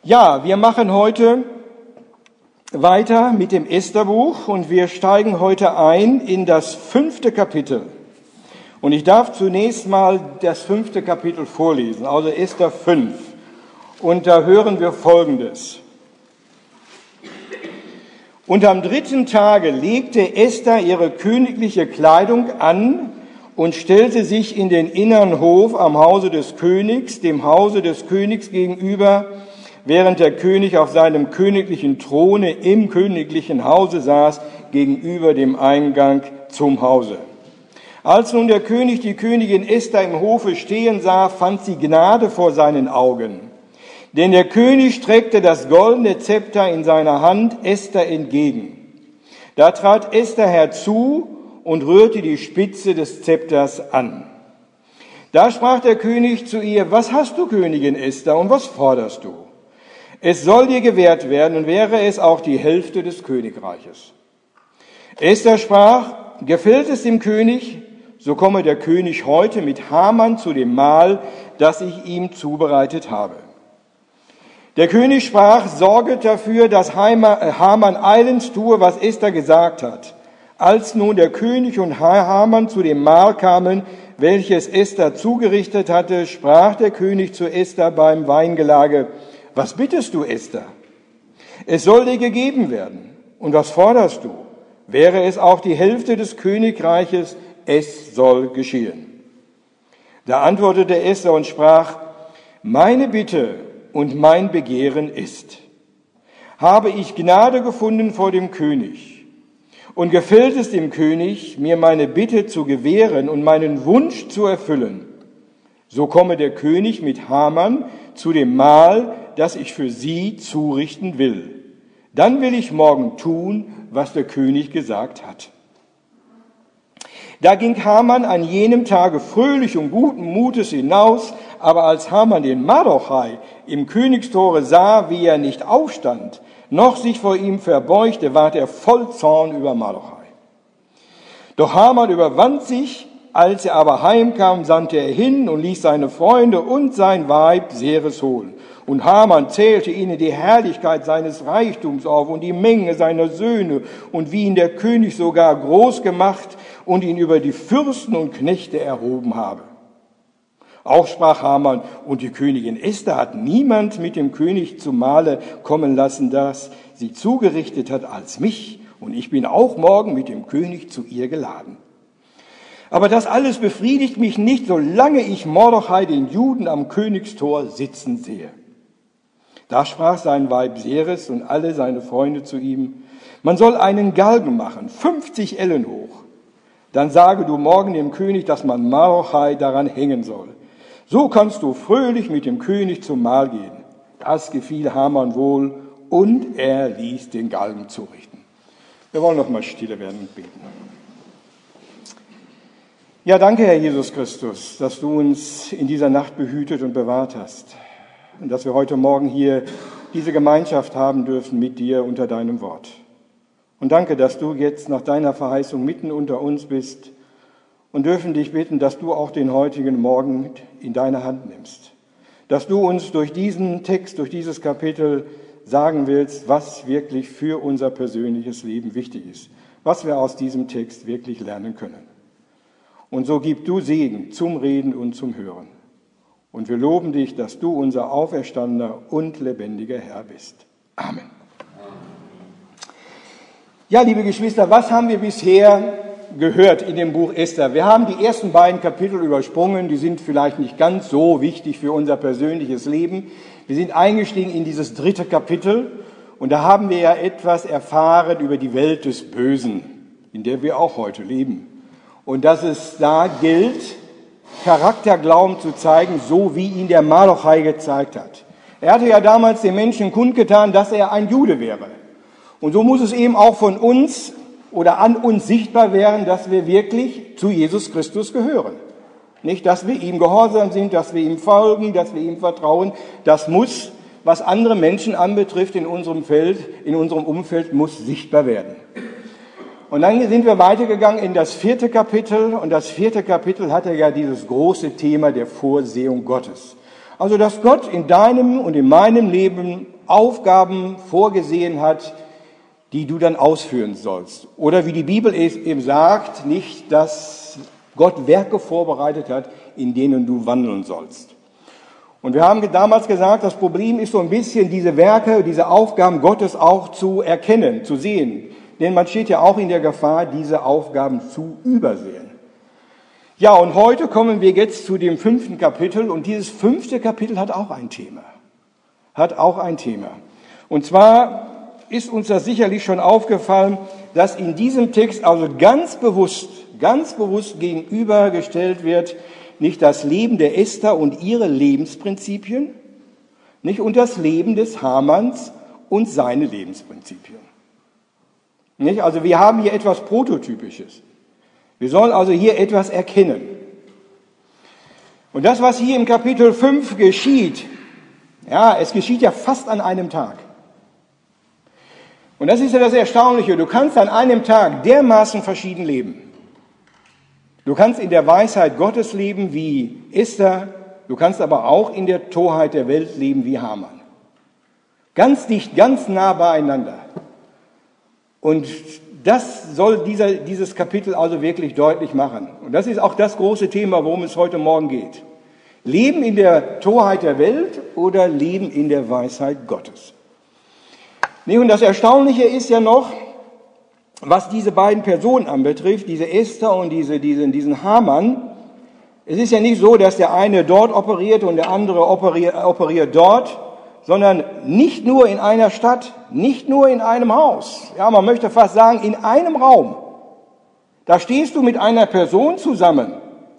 Ja, wir machen heute weiter mit dem Estherbuch und wir steigen heute ein in das 5. Kapitel. Und ich darf zunächst mal das 5. Kapitel vorlesen, also Esther 5. Und da hören wir Folgendes. Und am 3. Tage legte Esther ihre königliche Kleidung an und stellte sich in den inneren Hof am Hause des Königs, dem Hause des Königs gegenüber, während der König auf seinem königlichen Throne im königlichen Hause saß, gegenüber dem Eingang zum Hause. Als nun der König die Königin Esther im Hofe stehen sah, fand sie Gnade vor seinen Augen. Denn der König streckte das goldene Zepter in seiner Hand Esther entgegen. Da trat Esther herzu und rührte die Spitze des Zepters an. Da sprach der König zu ihr: Was hast du, Königin Esther, und was forderst du? Es soll dir gewährt werden, und wäre es auch die Hälfte des Königreiches. Esther sprach: Gefällt es dem König, so komme der König heute mit Haman zu dem Mahl, das ich ihm zubereitet habe. Der König sprach: Sorget dafür, dass Haman eilends tue, was Esther gesagt hat. Als nun der König und Haman zu dem Mahl kamen, welches Esther zugerichtet hatte, sprach der König zu Esther beim Weingelage: Was bittest du, Esther? Es soll dir gegeben werden. Und was forderst du? Wäre es auch die Hälfte des Königreiches, es soll geschehen. Da antwortete Esther und sprach: Meine Bitte und mein Begehren ist: Habe ich Gnade gefunden vor dem König? Und gefällt es dem König, mir meine Bitte zu gewähren und meinen Wunsch zu erfüllen, so komme der König mit Haman zu dem Mahl, das ich für sie zurichten will. Dann will ich morgen tun, was der König gesagt hat. Da ging Haman an jenem Tage fröhlich und guten Mutes hinaus, aber als Haman den Mardochai im Königstore sah, wie er nicht aufstand, noch sich vor ihm verbeugte, ward er voll Zorn über Mardochai. Doch Haman überwand sich. Als er aber heimkam, sandte er hin und ließ seine Freunde und sein Weib Seres holen. Und Haman zählte ihnen die Herrlichkeit seines Reichtums auf und die Menge seiner Söhne und wie ihn der König sogar groß gemacht und ihn über die Fürsten und Knechte erhoben habe. Auch sprach Haman: Und die Königin Esther hat niemand mit dem König zum Mahle kommen lassen, das sie zugerichtet hat, als mich. Und ich bin auch morgen mit dem König zu ihr geladen. Aber das alles befriedigt mich nicht, solange ich Mardochai, den Juden, am Königstor sitzen sehe. Da sprach sein Weib Seres und alle seine Freunde zu ihm: Man soll einen Galgen machen, 50 Ellen hoch. Dann sage du morgen dem König, dass man Mardochai daran hängen soll. So kannst du fröhlich mit dem König zum Mahl gehen. Das gefiel Haman wohl, und er ließ den Galgen zurichten. Wir wollen noch mal stille werden und beten. Ja, danke, Herr Jesus Christus, dass du uns in dieser Nacht behütet und bewahrt hast und dass wir heute Morgen hier diese Gemeinschaft haben dürfen mit dir unter deinem Wort. Und danke, dass du jetzt nach deiner Verheißung mitten unter uns bist und dürfen dich bitten, dass du auch den heutigen Morgen in deine Hand nimmst, dass du uns durch diesen Text, durch dieses Kapitel sagen willst, was wirklich für unser persönliches Leben wichtig ist, was wir aus diesem Text wirklich lernen können. Und so gib du Segen zum Reden und zum Hören. Und wir loben dich, dass du unser auferstandener und lebendiger Herr bist. Amen. Ja, liebe Geschwister, was haben wir bisher gehört in dem Buch Esther? Wir haben die ersten beiden Kapitel übersprungen, die sind vielleicht nicht ganz so wichtig für unser persönliches Leben. Wir sind eingestiegen in dieses 3. Kapitel und da haben wir ja etwas erfahren über die Welt des Bösen, in der wir auch heute leben. Und dass es da gilt, Charakterglauben zu zeigen, so wie ihn der Mardochai gezeigt hat. Er hatte ja damals den Menschen kundgetan, dass er ein Jude wäre. Und so muss es eben auch von uns oder an uns sichtbar werden, dass wir wirklich zu Jesus Christus gehören. Nicht, dass wir ihm gehorsam sind, dass wir ihm folgen, dass wir ihm vertrauen. Das muss, was andere Menschen anbetrifft, in unserem Umfeld, muss sichtbar werden. Und dann sind wir weitergegangen in das 4. Kapitel. Und das 4. Kapitel hatte ja dieses große Thema der Vorsehung Gottes. Also, dass Gott in deinem und in meinem Leben Aufgaben vorgesehen hat, die du dann ausführen sollst. Oder wie die Bibel es eben sagt, nicht, dass Gott Werke vorbereitet hat, in denen du wandeln sollst. Und wir haben damals gesagt, das Problem ist so ein bisschen, diese Werke, diese Aufgaben Gottes auch zu erkennen, zu sehen. Denn man steht ja auch in der Gefahr, diese Aufgaben zu übersehen. Ja, und heute kommen wir jetzt zu dem 5. Kapitel. Und dieses 5. Kapitel hat auch ein Thema. Und zwar ist uns das sicherlich schon aufgefallen, dass in diesem Text also ganz bewusst gegenübergestellt wird, nicht das Leben der Esther und ihre Lebensprinzipien, nicht, und das Leben des Hamans und seine Lebensprinzipien. Nicht? Also wir haben hier etwas Prototypisches. Wir sollen also hier etwas erkennen. Und das, was hier im Kapitel 5 geschieht, ja, es geschieht ja fast an einem Tag. Und das ist ja das Erstaunliche, du kannst an einem Tag dermaßen verschieden leben. Du kannst in der Weisheit Gottes leben wie Esther, du kannst aber auch in der Torheit der Welt leben wie Haman. Ganz dicht, ganz nah beieinander. Und das soll dieses Kapitel also wirklich deutlich machen. Und das ist auch das große Thema, worum es heute Morgen geht. Leben in der Torheit der Welt oder Leben in der Weisheit Gottes. Und das Erstaunliche ist ja noch, was diese beiden Personen anbetrifft, diese Esther und diesen Haman. Es ist ja nicht so, dass der eine dort operiert und der andere operiert dort, sondern nicht nur in einer Stadt, nicht nur in einem Haus. Ja, man möchte fast sagen, in einem Raum. Da stehst du mit einer Person zusammen.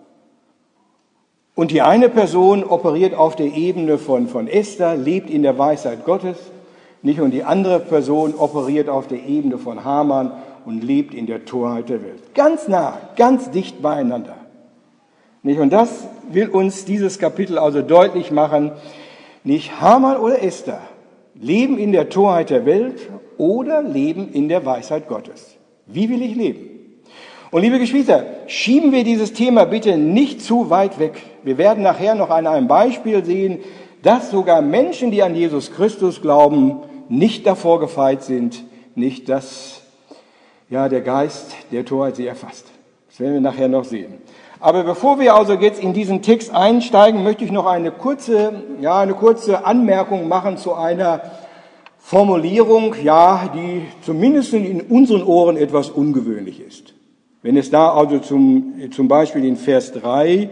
Und die eine Person operiert auf der Ebene von Esther, lebt in der Weisheit Gottes, nicht, und die andere Person operiert auf der Ebene von Haman und lebt in der Torheit der Welt. Ganz nah, ganz dicht beieinander. Nicht, und das will uns dieses Kapitel also deutlich machen. Nicht Haman oder Esther leben in der Torheit der Welt oder leben in der Weisheit Gottes. Wie will ich leben? Und liebe Geschwister, schieben wir dieses Thema bitte nicht zu weit weg. Wir werden nachher noch an einem Beispiel sehen, dass sogar Menschen, die an Jesus Christus glauben, nicht davor gefeit sind, nicht dass der Geist der Torheit sie erfasst. Das werden wir nachher noch sehen. Aber bevor wir also jetzt in diesen Text einsteigen, möchte ich noch eine kurze Anmerkung machen zu einer Formulierung, die zumindest in unseren Ohren etwas ungewöhnlich ist. Wenn es da also zum Beispiel in Vers 3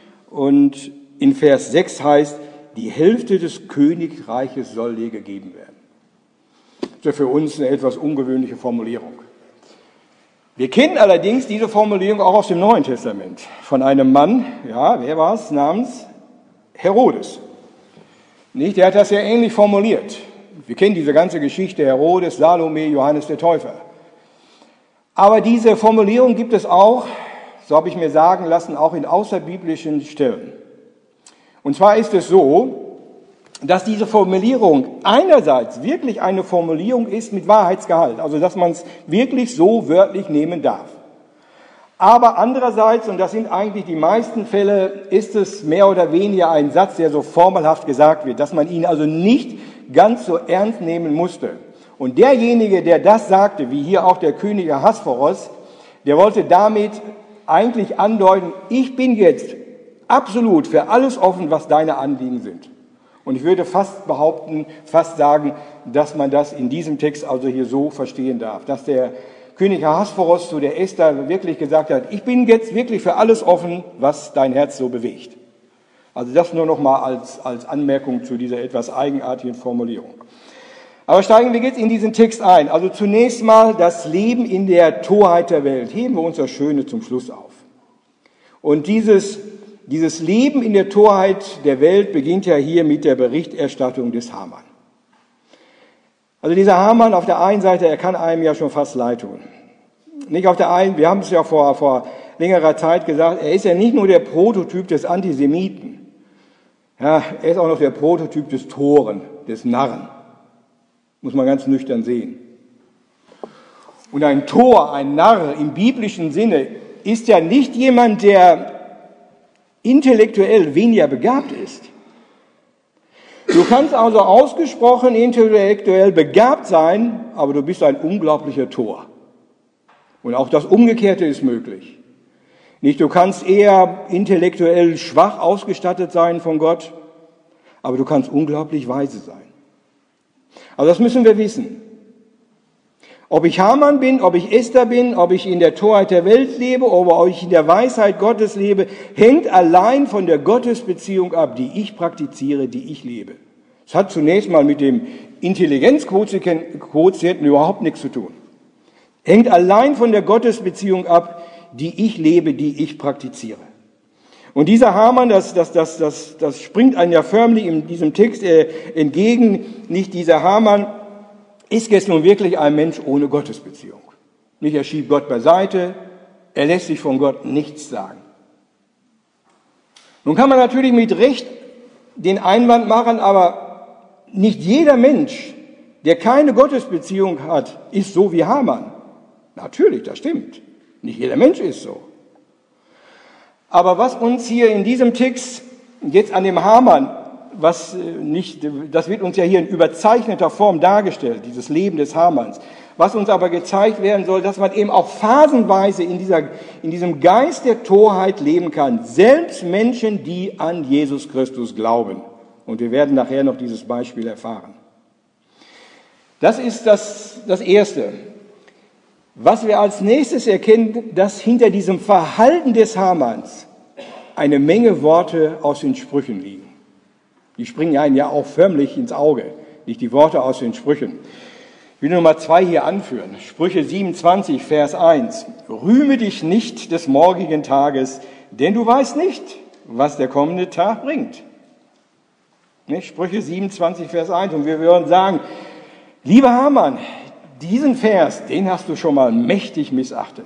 und in Vers 6 heißt, die Hälfte des Königreiches soll dir gegeben werden. Das ist ja für uns eine etwas ungewöhnliche Formulierung. Wir kennen allerdings diese Formulierung auch aus dem Neuen Testament von einem Mann, wer war es, namens Herodes. Nicht, der hat das ja ähnlich formuliert. Wir kennen diese ganze Geschichte, Herodes, Salome, Johannes der Täufer. Aber diese Formulierung gibt es auch, so habe ich mir sagen lassen, auch in außerbiblischen Stellen. Und zwar ist es so, dass diese Formulierung einerseits wirklich eine Formulierung ist mit Wahrheitsgehalt, also dass man es wirklich so wörtlich nehmen darf. Aber andererseits, und das sind eigentlich die meisten Fälle, ist es mehr oder weniger ein Satz, der so formelhaft gesagt wird, dass man ihn also nicht ganz so ernst nehmen musste. Und derjenige, der das sagte, wie hier auch der König Ahasveros, der wollte damit eigentlich andeuten, ich bin jetzt absolut für alles offen, was deine Anliegen sind. Und ich würde fast sagen, dass man das in diesem Text also hier so verstehen darf, dass der König Ahasveros zu der Esther wirklich gesagt hat, ich bin jetzt wirklich für alles offen, was dein Herz so bewegt. Also das nur noch mal als Anmerkung zu dieser etwas eigenartigen Formulierung. Aber steigen wir jetzt in diesen Text ein. Also zunächst mal das Leben in der Torheit der Welt. Heben wir uns das Schöne zum Schluss auf. Und dieses Leben in der Torheit der Welt beginnt ja hier mit der Berichterstattung des Haman. Also dieser Haman auf der einen Seite, er kann einem ja schon fast leid tun. Nicht auf der einen, wir haben es ja vor längerer Zeit gesagt, er ist ja nicht nur der Prototyp des Antisemiten. Ja, er ist auch noch der Prototyp des Toren, des Narren. Muss man ganz nüchtern sehen. Und ein Tor, ein Narr im biblischen Sinne ist ja nicht jemand, der intellektuell weniger begabt ist, Du kannst also ausgesprochen intellektuell begabt sein, aber du bist ein unglaublicher Tor. Und auch das Umgekehrte ist möglich. Nicht, du kannst eher intellektuell schwach ausgestattet sein von Gott, aber du kannst unglaublich weise sein. Also das müssen wir wissen. Ob ich Haman bin, ob ich Esther bin, ob ich in der Torheit der Welt lebe, oder ob ich in der Weisheit Gottes lebe, hängt allein von der Gottesbeziehung ab, die ich praktiziere, die ich lebe. Es hat zunächst mal mit dem Intelligenzquotienten überhaupt nichts zu tun. Hängt allein von der Gottesbeziehung ab, die ich lebe, die ich praktiziere. Und dieser Haman, das springt einem ja förmlich in diesem Text entgegen. Nicht dieser Haman ist jetzt nun wirklich ein Mensch ohne Gottesbeziehung. Nicht, er schiebt Gott beiseite, er lässt sich von Gott nichts sagen. Nun kann man natürlich mit Recht den Einwand machen, aber nicht jeder Mensch, der keine Gottesbeziehung hat, ist so wie Haman. Natürlich, das stimmt. Nicht jeder Mensch ist so. Aber was uns hier in diesem Text jetzt an dem Haman, das wird uns ja hier in überzeichneter Form dargestellt, dieses Leben des Hamans. Was uns aber gezeigt werden soll, dass man eben auch phasenweise in diesem Geist der Torheit leben kann. Selbst Menschen, die an Jesus Christus glauben. Und wir werden nachher noch dieses Beispiel erfahren. Das ist das Erste. Was wir als nächstes erkennen, dass hinter diesem Verhalten des Hamans eine Menge Worte aus den Sprüchen liegen. Die springen einem ja auch förmlich ins Auge, nicht die Worte aus den Sprüchen. Ich will nur mal 2 hier anführen. Sprüche 27, Vers 1. Rühme dich nicht des morgigen Tages, denn du weißt nicht, was der kommende Tag bringt. Nicht? Sprüche 27, Vers 1. Und wir würden sagen, lieber Haman, diesen Vers, den hast du schon mal mächtig missachtet.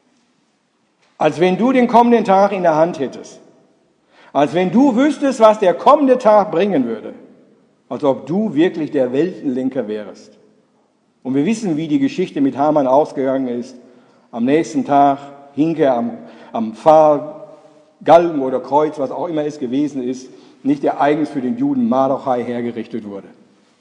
Als wenn du den kommenden Tag in der Hand hättest. Als wenn du wüsstest, was der kommende Tag bringen würde. Als ob du wirklich der Weltenlenker wärst. Und wir wissen, wie die Geschichte mit Haman ausgegangen ist. Am nächsten Tag hing er am Pfahlgalgen oder Kreuz, was auch immer es gewesen ist, nicht der eigens für den Juden Mardochai hergerichtet wurde.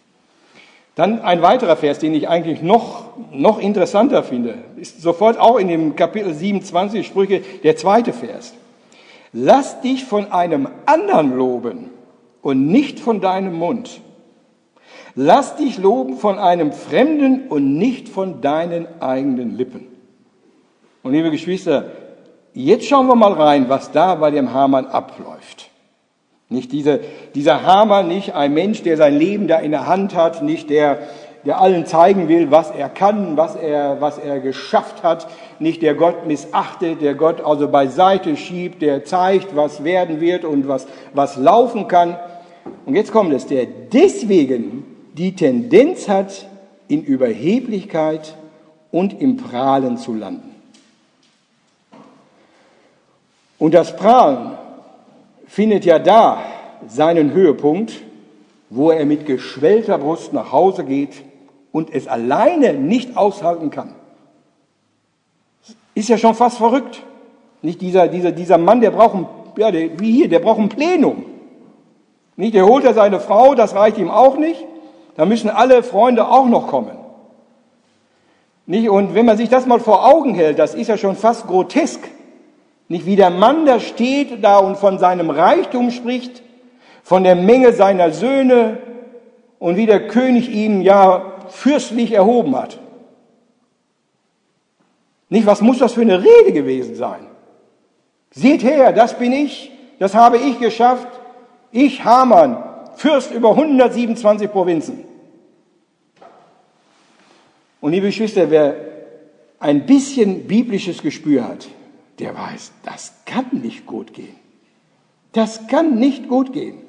Dann ein weiterer Vers, den ich eigentlich noch interessanter finde, ist sofort auch in dem Kapitel 27 Sprüche der 2. Vers. Lass dich von einem anderen loben und nicht von deinem Mund. Lass dich loben von einem Fremden und nicht von deinen eigenen Lippen. Und liebe Geschwister, jetzt schauen wir mal rein, was da bei dem Haman abläuft. Nicht dieser Haman, nicht ein Mensch, der sein Leben da in der Hand hat, nicht der allen zeigen will, was er kann, was er geschafft hat, nicht der Gott missachtet, der Gott also beiseite schiebt, der zeigt, was werden wird und was laufen kann. Und jetzt kommt es, der deswegen die Tendenz hat, in Überheblichkeit und im Prahlen zu landen. Und das Prahlen findet ja da seinen Höhepunkt, wo er mit geschwellter Brust nach Hause geht und es alleine nicht aushalten kann. Ist ja schon fast verrückt. Nicht dieser Mann, der braucht ein Plenum. Nicht, der holt ja seine Frau, das reicht ihm auch nicht. Da müssen alle Freunde auch noch kommen. Nicht, und wenn man sich das mal vor Augen hält, das ist ja schon fast grotesk. Nicht, wie der Mann da steht da und von seinem Reichtum spricht, von der Menge seiner Söhne und wie der König ihn ja fürstlich erhoben hat. Nicht, was muss das für eine Rede gewesen sein? Seht her, das bin ich, das habe ich geschafft. Ich, Haman, Fürst über 127 Provinzen. Und liebe Geschwister, wer ein bisschen biblisches Gespür hat, der weiß, das kann nicht gut gehen. Das kann nicht gut gehen.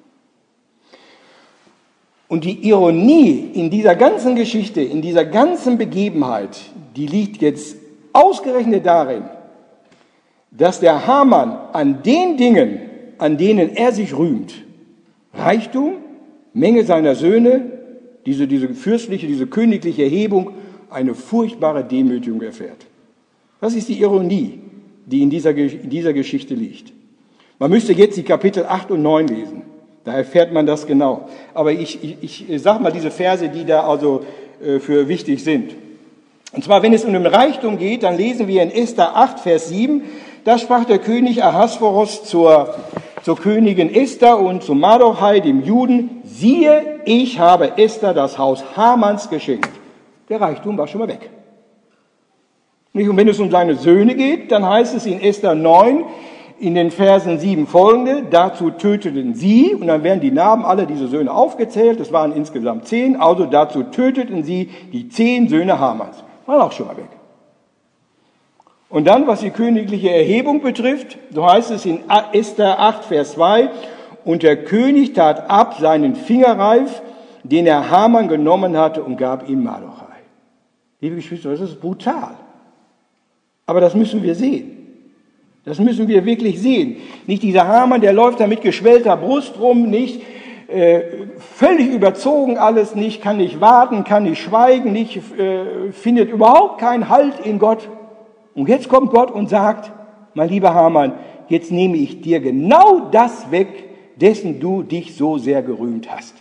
Und die Ironie in dieser ganzen Geschichte, in dieser ganzen Begebenheit, die liegt jetzt ausgerechnet darin, dass der Haman an den Dingen, an denen er sich rühmt, Reichtum, Menge seiner Söhne, diese fürstliche, diese königliche Erhebung, eine furchtbare Demütigung erfährt. Das ist die Ironie, die in dieser Geschichte liegt. Man müsste jetzt die Kapitel 8 und 9 lesen. Da erfährt man das genau. Aber ich sage mal diese Verse, die da also für wichtig sind. Und zwar, wenn es um den Reichtum geht, dann lesen wir in Esther 8, Vers 7, da sprach der König Ahasveros zur Königin Esther und zu Mardochai, dem Juden, siehe, ich habe Esther das Haus Hamans geschenkt. Der Reichtum war schon mal weg. Und wenn es um seine Söhne geht, dann heißt es in Esther 9, in den Versen 7 folgende, dazu töteten sie, und dann werden die Namen aller dieser Söhne aufgezählt, es waren insgesamt 10, also dazu töteten sie die 10 Söhne Hamans. Waren auch schon mal weg. Und dann, was die königliche Erhebung betrifft, so heißt es in Esther 8, Vers 2, und der König tat ab seinen Fingerreif, den er Haman genommen hatte, und gab ihn Mardochai. Liebe Geschwister, das ist brutal. Aber das müssen wir sehen. Das müssen wir wirklich sehen. Nicht dieser Haman, der läuft da mit geschwellter Brust rum, nicht völlig überzogen alles, nicht kann nicht warten, kann nicht schweigen, nicht findet überhaupt keinen Halt in Gott. Und jetzt kommt Gott und sagt, mein lieber Haman, jetzt nehme ich dir genau das weg, dessen du dich so sehr gerühmt hast.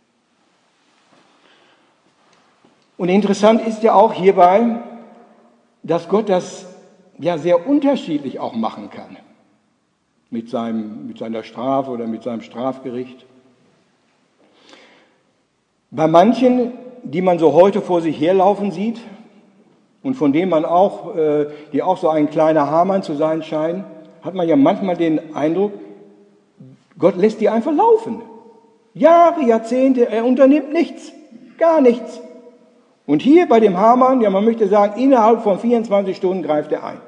Und interessant ist ja auch hierbei, dass Gott das ja sehr unterschiedlich auch machen kann. Mit seiner Strafe oder mit seinem Strafgericht. Bei manchen, die man so heute vor sich herlaufen sieht und von denen man auch, die auch so ein kleiner Haman zu sein scheinen, hat man ja manchmal den Eindruck, Gott lässt die einfach laufen. Jahre, Jahrzehnte, er unternimmt nichts, gar nichts. Und hier bei dem Haman, ja, man möchte sagen, innerhalb von 24 Stunden greift er ein.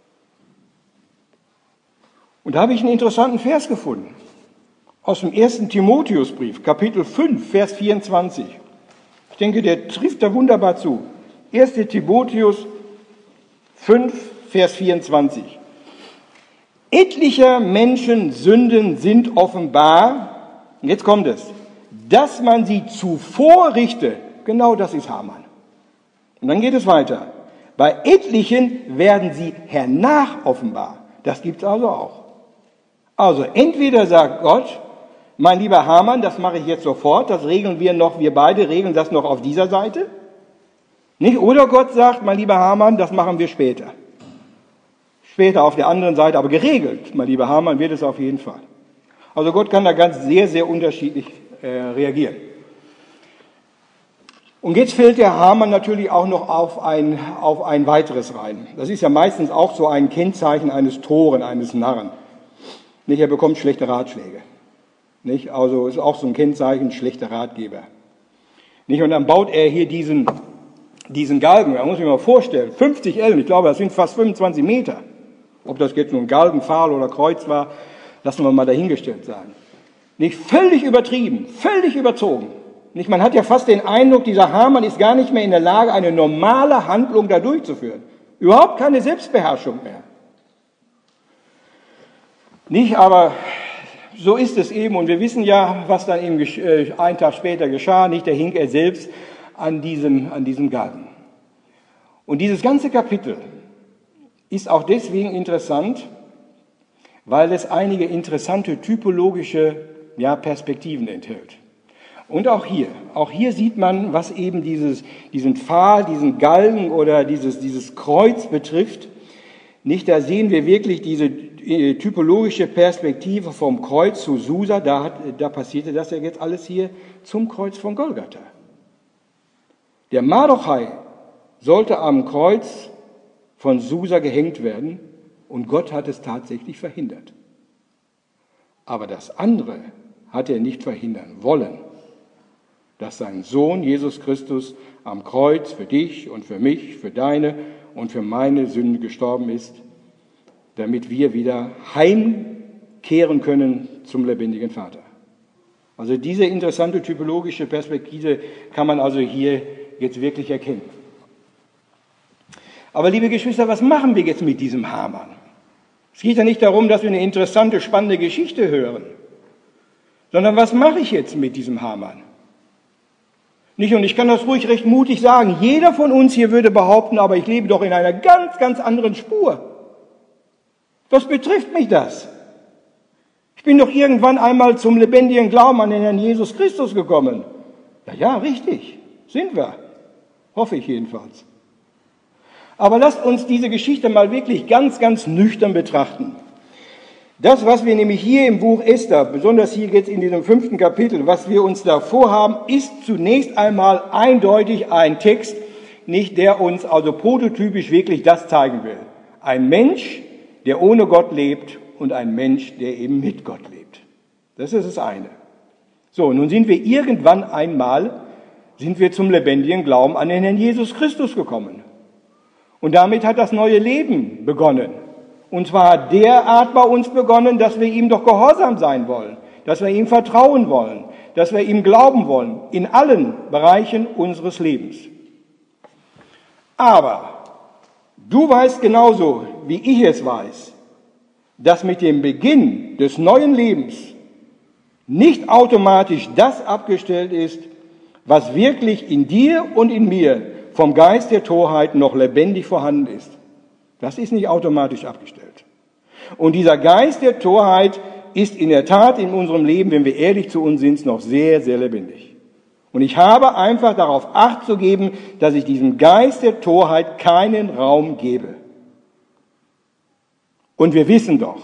Und da habe ich einen interessanten Vers gefunden. Aus dem 1. Timotheusbrief, Kapitel 5, Vers 24. Ich denke, der trifft da wunderbar zu. 1. Timotheus 5, Vers 24. Etlicher Menschen Sünden sind offenbar, und jetzt kommt es, dass man sie zuvor richte. Genau das ist Haman. Und dann geht es weiter. Bei etlichen werden sie hernach offenbar. Das gibt es also auch. Also entweder sagt Gott, mein lieber Haman, das mache ich jetzt sofort, das regeln wir beide regeln das noch auf dieser Seite. Nicht? Oder Gott sagt, mein lieber Haman, das machen wir später. Später auf der anderen Seite, aber geregelt, mein lieber Haman, wird es auf jeden Fall. Also Gott kann da ganz sehr, sehr unterschiedlich reagieren. Und jetzt fällt der Haman natürlich auch noch auf ein weiteres rein. Das ist ja meistens auch so ein Kennzeichen eines Toren, eines Narren. Nicht, er bekommt schlechte Ratschläge. Nicht, also ist auch so ein Kennzeichen, schlechter Ratgeber. Nicht, und dann baut er hier diesen Galgen. Da muss ich mir mal vorstellen, 50 Ellen, ich glaube, das sind fast 25 Meter. Ob das jetzt nur ein Galgen, Pfahl oder Kreuz war, lassen wir mal dahingestellt sein. Nicht, völlig übertrieben, völlig überzogen. Nicht, man hat ja fast den Eindruck, dieser Haman ist gar nicht mehr in der Lage, eine normale Handlung da durchzuführen. Überhaupt keine Selbstbeherrschung mehr. Nicht, aber so ist es eben. Und wir wissen ja, was dann eben einen Tag später geschah. Nicht, da hing er selbst an diesem Galgen. Und dieses ganze Kapitel ist auch deswegen interessant, weil es einige interessante typologische Perspektiven enthält. Und auch hier sieht man, was eben diesen Pfahl, diesen Galgen oder dieses Kreuz betrifft. Nicht, da sehen wir wirklich diese typologische Perspektive vom Kreuz zu Susa. Da passierte das ja jetzt alles hier zum Kreuz von Golgatha. Der Mardochai sollte am Kreuz von Susa gehängt werden und Gott hat es tatsächlich verhindert. Aber das andere hat er nicht verhindern wollen, dass sein Sohn Jesus Christus am Kreuz für dich und für mich, für deine und für meine Sünde gestorben ist, damit wir wieder heimkehren können zum lebendigen Vater. Also diese interessante typologische Perspektive kann man also hier jetzt wirklich erkennen. Aber liebe Geschwister, was machen wir jetzt mit diesem Haman? Es geht ja nicht darum, dass wir eine interessante, spannende Geschichte hören, sondern was mache ich jetzt mit diesem Haman? Nicht, und ich kann das ruhig recht mutig sagen, jeder von uns hier würde behaupten, aber ich lebe doch in einer ganz, ganz anderen Spur. Was betrifft mich das? Ich bin doch irgendwann einmal zum lebendigen Glauben an den Herrn Jesus Christus gekommen. Ja, richtig, sind wir. Hoffe ich jedenfalls. Aber lasst uns diese Geschichte mal wirklich ganz, ganz nüchtern betrachten. Das, was wir nämlich hier im Buch Esther, besonders hier jetzt in diesem 5. Kapitel, was wir uns da vorhaben, ist zunächst einmal eindeutig ein Text, nicht der uns also prototypisch wirklich das zeigen will. Ein Mensch, der ohne Gott lebt und ein Mensch, der eben mit Gott lebt. Das ist das eine. So, nun sind wir irgendwann einmal, zum lebendigen Glauben an den Herrn Jesus Christus gekommen. Und damit hat das neue Leben begonnen. Und zwar derart bei uns begonnen, dass wir ihm doch gehorsam sein wollen, dass wir ihm vertrauen wollen, dass wir ihm glauben wollen, in allen Bereichen unseres Lebens. Aber du weißt genauso, wie ich es weiß, dass mit dem Beginn des neuen Lebens nicht automatisch das abgestellt ist, was wirklich in dir und in mir vom Geist der Torheit noch lebendig vorhanden ist. Das ist nicht automatisch abgestellt. Und dieser Geist der Torheit ist in der Tat in unserem Leben, wenn wir ehrlich zu uns sind, noch sehr, sehr lebendig. Und ich habe einfach darauf Acht zu geben, dass ich diesem Geist der Torheit keinen Raum gebe. Und wir wissen doch,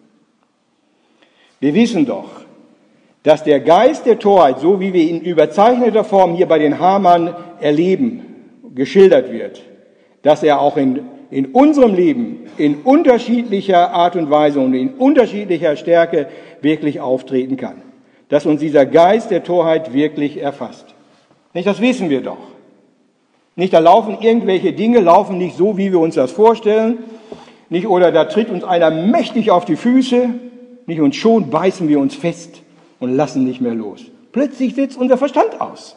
dass der Geist der Torheit, so wie wir ihn in überzeichneter Form hier bei den Hamann erleben, geschildert wird, dass er auch in unserem Leben in unterschiedlicher Art und Weise und in unterschiedlicher Stärke wirklich auftreten kann. Dass uns dieser Geist der Torheit wirklich erfasst. Nicht, das wissen wir doch. Nicht, da laufen irgendwelche Dinge, laufen nicht so, wie wir uns das vorstellen. Nicht, oder da tritt uns einer mächtig auf die Füße. Nicht, und schon beißen wir uns fest und lassen nicht mehr los. Plötzlich setzt unser Verstand aus.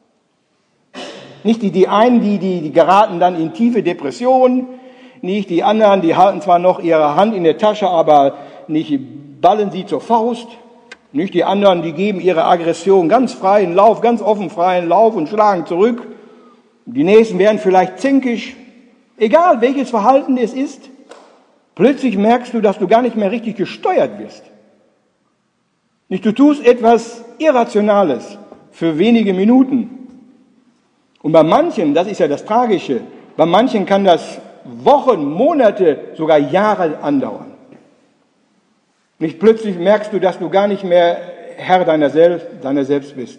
Nicht die einen, die geraten dann in tiefe Depressionen. Nicht die anderen, die halten zwar noch ihre Hand in der Tasche, aber nicht ballen sie zur Faust. Nicht die anderen, die geben ihre Aggression ganz freien Lauf, ganz offen freien Lauf und schlagen zurück. Die Nächsten werden vielleicht zänkisch. Egal welches Verhalten es ist, plötzlich merkst du, dass du gar nicht mehr richtig gesteuert wirst. Nicht, du tust etwas Irrationales für wenige Minuten. Und bei manchen, das ist ja das Tragische, bei manchen kann das Wochen, Monate, sogar Jahre andauern. Nicht plötzlich merkst du, dass du gar nicht mehr Herr deiner selbst bist.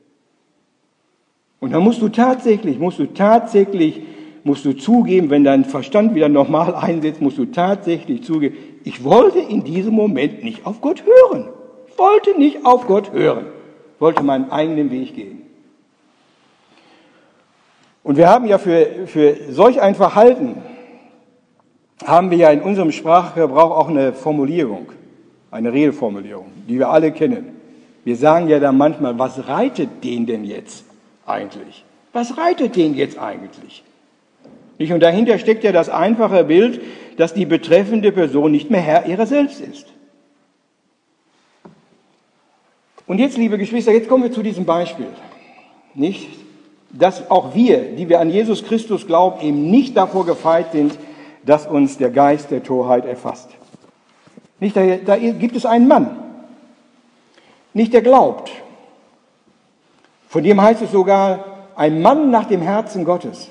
Und dann musst du tatsächlich zugeben, wenn dein Verstand wieder normal einsetzt, musst du tatsächlich zugeben, ich wollte in diesem Moment nicht auf Gott hören. Ich wollte nicht auf Gott hören. Ich wollte meinen eigenen Weg gehen. Und wir haben ja für solch ein Verhalten, haben wir ja in unserem Sprachgebrauch auch eine Formulierung. Eine Redeformulierung, die wir alle kennen. Wir sagen ja dann manchmal, was reitet den denn jetzt eigentlich? Was reitet den jetzt eigentlich? Nicht? Und dahinter steckt ja das einfache Bild, dass die betreffende Person nicht mehr Herr ihrer selbst ist. Und jetzt, liebe Geschwister, jetzt kommen wir zu diesem Beispiel. Nicht? Dass auch wir, die wir an Jesus Christus glauben, eben nicht davor gefeit sind, dass uns der Geist der Torheit erfasst. Nicht, da gibt es einen Mann, nicht der glaubt. Von dem heißt es sogar, ein Mann nach dem Herzen Gottes.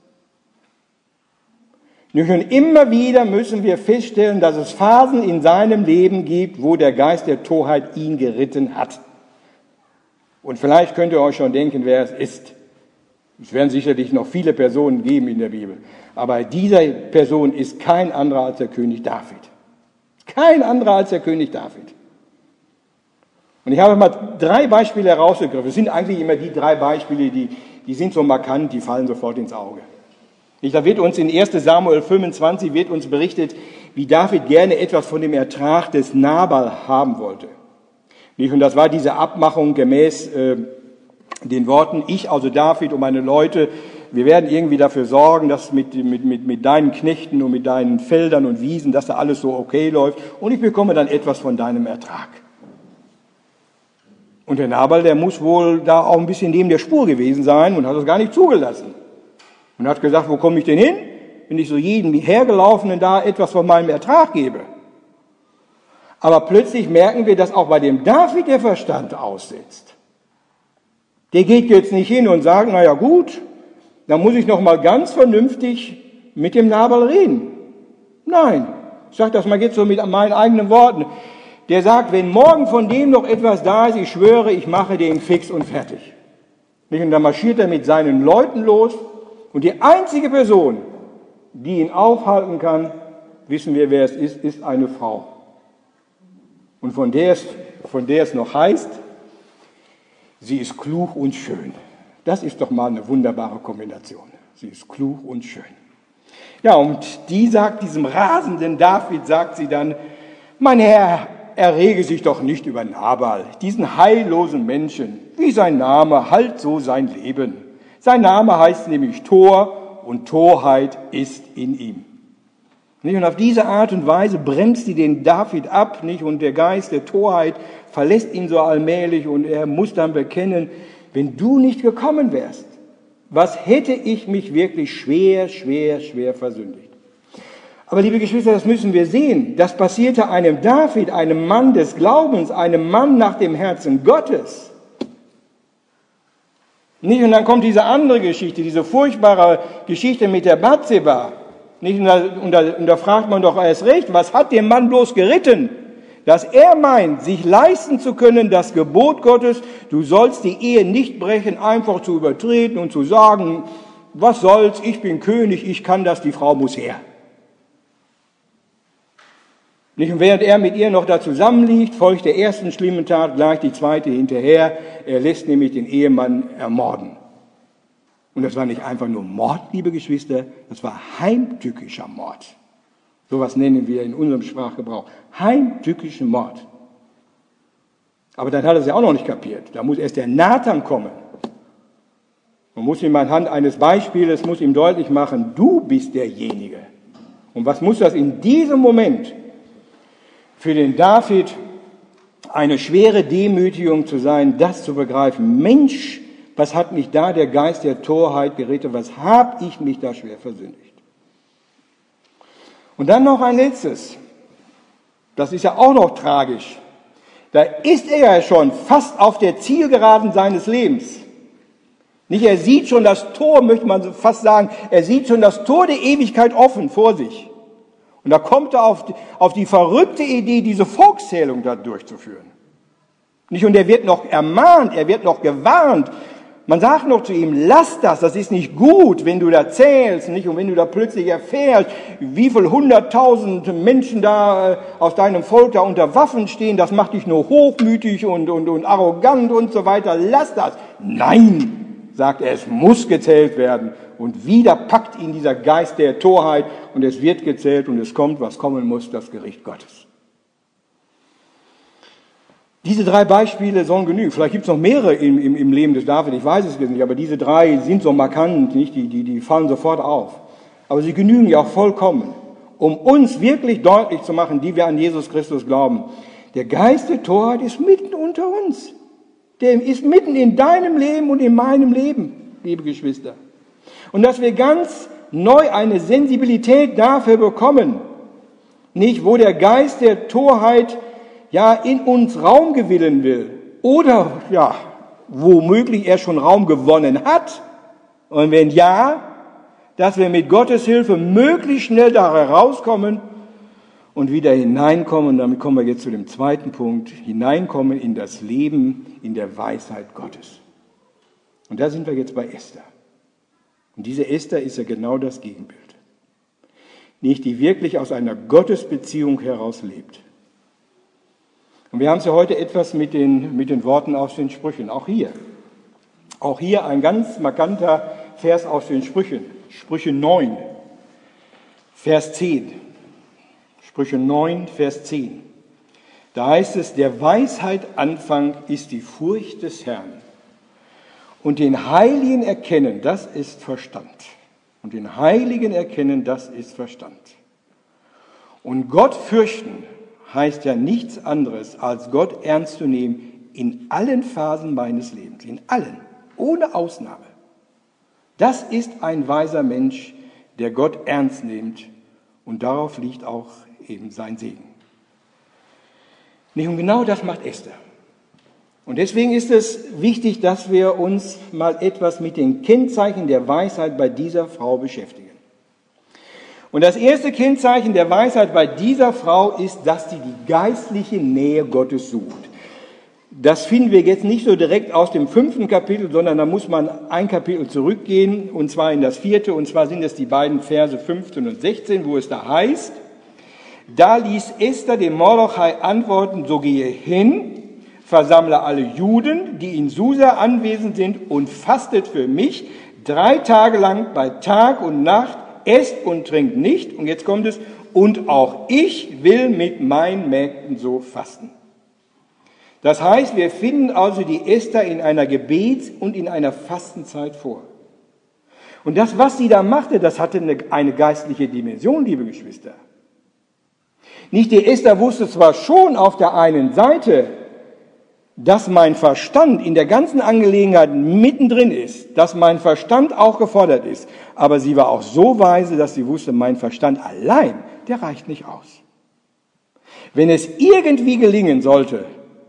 Und immer wieder müssen wir feststellen, dass es Phasen in seinem Leben gibt, wo der Geist der Torheit ihn geritten hat. Und vielleicht könnt ihr euch schon denken, wer es ist. Es werden sicherlich noch viele Personen geben in der Bibel. Aber diese Person ist kein anderer als der König David. Kein anderer als der König David. Und ich habe mal 3 Beispiele herausgegriffen. Es sind eigentlich immer die 3 Beispiele, die sind so markant, die fallen sofort ins Auge. Da wird uns in 1. Samuel 25 wird uns berichtet, wie David gerne etwas von dem Ertrag des Nabal haben wollte. Und das war diese Abmachung gemäß den Worten, ich, also David und meine Leute, wir werden irgendwie dafür sorgen, dass mit deinen Knechten und mit deinen Feldern und Wiesen, dass da alles so okay läuft und ich bekomme dann etwas von deinem Ertrag. Und der Nabal, der muss wohl da auch ein bisschen neben der Spur gewesen sein und hat das gar nicht zugelassen. Und hat gesagt, wo komme ich denn hin, wenn ich so jedem Hergelaufenen da etwas von meinem Ertrag gebe? Aber plötzlich merken wir, dass auch bei dem David der Verstand aussetzt. Der geht jetzt nicht hin und sagt, naja gut, dann muss ich noch mal ganz vernünftig mit dem Nabal reden. Nein, ich sage das mal jetzt so mit meinen eigenen Worten. Der sagt, wenn morgen von dem noch etwas da ist, ich schwöre, ich mache den fix und fertig. Und dann marschiert er mit seinen Leuten los und die einzige Person, die ihn aufhalten kann, wissen wir, wer es ist eine Frau. Und von der es noch heißt, sie ist klug und schön. Das ist doch mal eine wunderbare Kombination. Sie ist klug und schön. Ja, und die sagt diesem rasenden David, sagt sie dann, mein Herr, errege sich doch nicht über Nabal, diesen heillosen Menschen. Wie sein Name, halt so sein Leben. Sein Name heißt nämlich Tor und Torheit ist in ihm. Und auf diese Art und Weise bremst sie den David ab, nicht? Und der Geist der Torheit verlässt ihn so allmählich und er muss dann bekennen, wenn du nicht gekommen wärst, was hätte ich mich wirklich schwer versündigt. Aber liebe Geschwister, das müssen wir sehen. Das passierte einem David, einem Mann des Glaubens, einem Mann nach dem Herzen Gottes. Nicht? Und dann kommt diese andere Geschichte, diese furchtbare Geschichte mit der Bathseba. Nicht? Und da fragt man doch erst recht, was hat den Mann bloß geritten? Dass er meint, sich leisten zu können, das Gebot Gottes, du sollst die Ehe nicht brechen, einfach zu übertreten und zu sagen, was soll's, ich bin König, ich kann das, die Frau muss her. Nicht? Und während er mit ihr noch da zusammenliegt, folgt der ersten schlimmen Tat gleich die zweite hinterher. Er lässt nämlich den Ehemann ermorden. Und das war nicht einfach nur Mord, liebe Geschwister, das war heimtückischer Mord. Sowas nennen wir in unserem Sprachgebrauch. Heimtückischen Mord. Aber dann hat er es ja auch noch nicht kapiert. Da muss erst der Nathan kommen. Man muss ihm anhand eines Beispiels, muss ihm deutlich machen, du bist derjenige. Und was muss das in diesem Moment für den David eine schwere Demütigung zu sein, das zu begreifen. Mensch, was hat mich da der Geist der Torheit geritten? Was habe ich mich da schwer versündigt? Und dann noch ein letztes. Das ist ja auch noch tragisch. Da ist er ja schon fast auf der Zielgeraden seines Lebens. Nicht, er sieht schon das Tor, möchte man fast sagen, er sieht schon das Tor der Ewigkeit offen vor sich. Und da kommt er auf die verrückte Idee, diese Volkszählung da durchzuführen. Nicht, und er wird noch ermahnt, er wird noch gewarnt. Man sagt noch zu ihm, lass das ist nicht gut, wenn du da zählst, nicht? Und wenn du da plötzlich erfährst, wie viel 100.000 Menschen da aus deinem Volk da unter Waffen stehen, das macht dich nur hochmütig und arrogant und so weiter. Lass das. Nein, sagt er, es muss gezählt werden. Und wieder packt ihn dieser Geist der Torheit und es wird gezählt und es kommt, was kommen muss, das Gericht Gottes. Diese 3 Beispiele sollen genügen. Vielleicht gibt es noch mehrere im Leben des David, ich weiß es jetzt nicht, aber diese 3 sind so markant, nicht? Die fallen sofort auf. Aber sie genügen ja auch vollkommen, um uns wirklich deutlich zu machen, die wir an Jesus Christus glauben. Der Geist der Torheit ist mitten unter uns. Der ist mitten in deinem Leben und in meinem Leben, liebe Geschwister. Und dass wir ganz neu eine Sensibilität dafür bekommen, nicht, wo der Geist der Torheit ja in uns Raum gewinnen will oder ja, womöglich er schon Raum gewonnen hat. Und wenn ja, dass wir mit Gottes Hilfe möglichst schnell da herauskommen und wieder hineinkommen. Und damit kommen wir jetzt zu dem zweiten Punkt, hineinkommen in das Leben, in der Weisheit Gottes. Und da sind wir jetzt bei Esther. Und diese Esther ist ja genau das Gegenbild. Nicht, die wirklich aus einer Gottesbeziehung heraus lebt. Und wir haben es ja heute etwas mit den Worten aus den Sprüchen. Auch hier ein ganz markanter Vers aus den Sprüchen. Sprüche 9, Vers 10. Sprüche 9, Vers 10. Da heißt es, der Weisheit Anfang ist die Furcht des Herrn. Und den Heiligen erkennen, das ist Verstand. Und den Heiligen erkennen, das ist Verstand. Und Gott fürchten heißt ja nichts anderes, als Gott ernst zu nehmen in allen Phasen meines Lebens. In allen, ohne Ausnahme. Das ist ein weiser Mensch, der Gott ernst nimmt. Und darauf liegt auch eben sein Segen. Nicht? Und genau das macht Esther. Und deswegen ist es wichtig, dass wir uns mal etwas mit den Kennzeichen der Weisheit bei dieser Frau beschäftigen. Und das erste Kennzeichen der Weisheit bei dieser Frau ist, dass sie die geistliche Nähe Gottes sucht. Das finden wir jetzt nicht so direkt aus dem 5. Kapitel, sondern da muss man ein Kapitel zurückgehen, und zwar in das 4. Und zwar sind es die beiden Verse 15 und 16, wo es da heißt: Da ließ Esther dem Mordechai antworten: So gehe hin, versammle alle Juden, die in Susa anwesend sind, und fastet für mich 3 Tage lang bei Tag und Nacht, esst und trinkt nicht. Und jetzt kommt es: Und auch ich will mit meinen Mägden so fasten. Das heißt, wir finden also die Esther in einer Gebets- und in einer Fastenzeit vor. Und das, was sie da machte, das hatte eine geistliche Dimension, liebe Geschwister. Nicht die Esther wusste zwar schon auf der einen Seite, dass mein Verstand in der ganzen Angelegenheit mittendrin ist, dass mein Verstand auch gefordert ist, aber sie war auch so weise, dass sie wusste, mein Verstand allein, der reicht nicht aus. Wenn es irgendwie gelingen sollte,